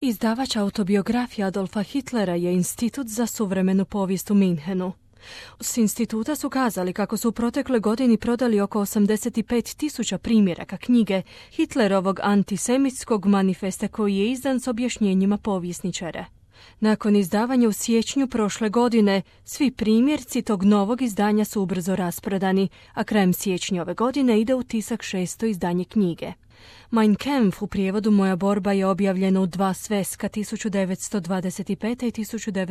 Izdavač autobiografije Adolfa Hitlera je Institut za suvremenu povijest u Minhenu. S instituta su kazali kako su u protekloj godini prodali oko 85.000 primjeraka knjige Hitlerovog antisemitskog manifesta koji je izdan s objašnjenjima povjesničara. Nakon izdavanja u siječnju prošle godine, svi primjerci tog novog izdanja su ubrzo rasprodani, a krajem siječnja ove godine ide u tisak 6. izdanje knjige. Mein Kampf u prijevodu Moja borba je objavljena u 2 sveska 1925. i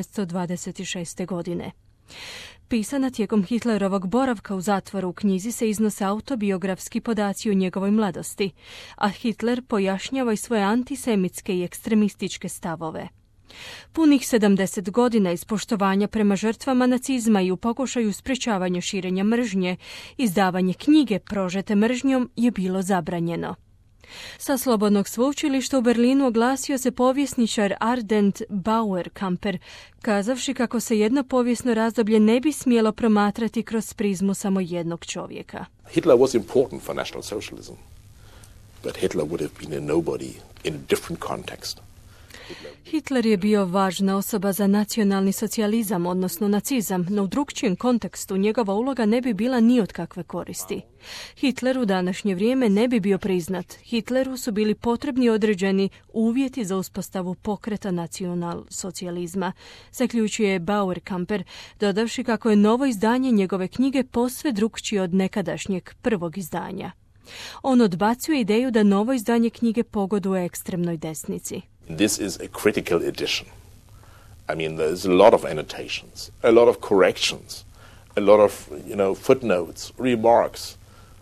1926. godine. Pisana tijekom Hitlerovog boravka u zatvoru, u knjizi se iznose autobiografski podaci o njegovoj mladosti, a Hitler pojašnjava i svoje antisemitske i ekstremističke stavove. Punih 70 godina iz poštovanja prema žrtvama nacizma i u pokušaju sprječavanja širenja mržnje, izdavanje knjige prožete mržnjom je bilo zabranjeno. Sa Slobodnog sveučilišta u Berlinu oglasio se povjesničar Ardent Bauerkamper, kazavši kako se jedno povijesno razdoblje ne bi smjelo promatrati kroz prizmu samo jednog čovjeka. Hitler was important for National Socialism, but Hitler would have been a nobody in a different context. Hitler je bio važna osoba za nacionalni socijalizam, odnosno nacizam, no u drugčijem kontekstu njegova uloga ne bi bila ni od kakve koristi. Hitler u današnje vrijeme ne bi bio priznat. Hitleru su bili potrebni određeni uvjeti za uspostavu pokreta nacional-socijalizma, zaključuje Bauerkamper, dodavši kako je novo izdanje njegove knjige posve drukčije od nekadašnjeg prvog izdanja. On odbacuje ideju da novo izdanje knjige pogoduje ekstremnoj desnici. This is a critical edition. I mean, there's a lot of annotations, a lot of corrections, a lot of, footnotes, remarks,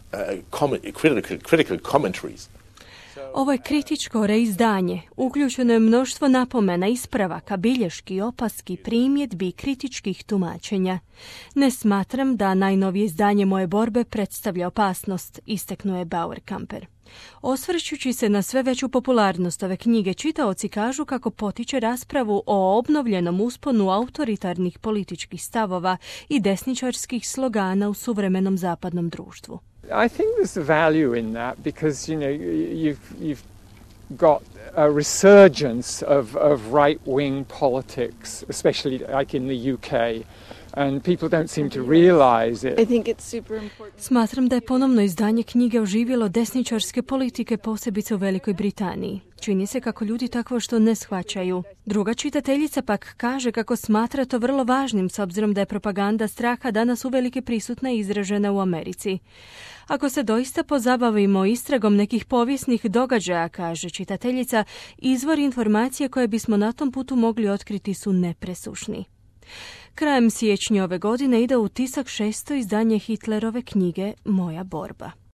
critical commentaries. Ovo je kritičko reizdanje. Uključeno je mnoštvo napomena, ispravaka, bilješki, opaski, primjedbi i kritičkih tumačenja. Ne smatram da najnovije izdanje Moje borbe predstavlja opasnost, istaknuo je Bauerkamper. Osvrćući se na sve veću popularnost ove knjige, čitaoci kažu kako potiče raspravu o obnovljenom usponu autoritarnih političkih stavova i desničarskih slogana u suvremenom zapadnom društvu. I think there's a value in that because, you've got a resurgence of right-wing politics, especially like in the UK. And people don't seem to realize it. I think it's super important. Smatram da je ponovno izdanje knjige oživjelo desničarske politike, posebice u Velikoj Britaniji. Čini se kako ljudi takvo što ne shvaćaju. Druga čitateljica pak kaže kako smatra to vrlo važnim s obzirom da je propaganda straha danas uvelike prisutna i izražena u Americi. Ako se doista pozabavimo istragom nekih povijesnih događaja, kaže čitateljica, izvor informacije koje bismo na tom putu mogli otkriti su nepresušni. Krajem siječnja ove godine ide u tisak 6. izdanje Hitlerove knjige Moja borba.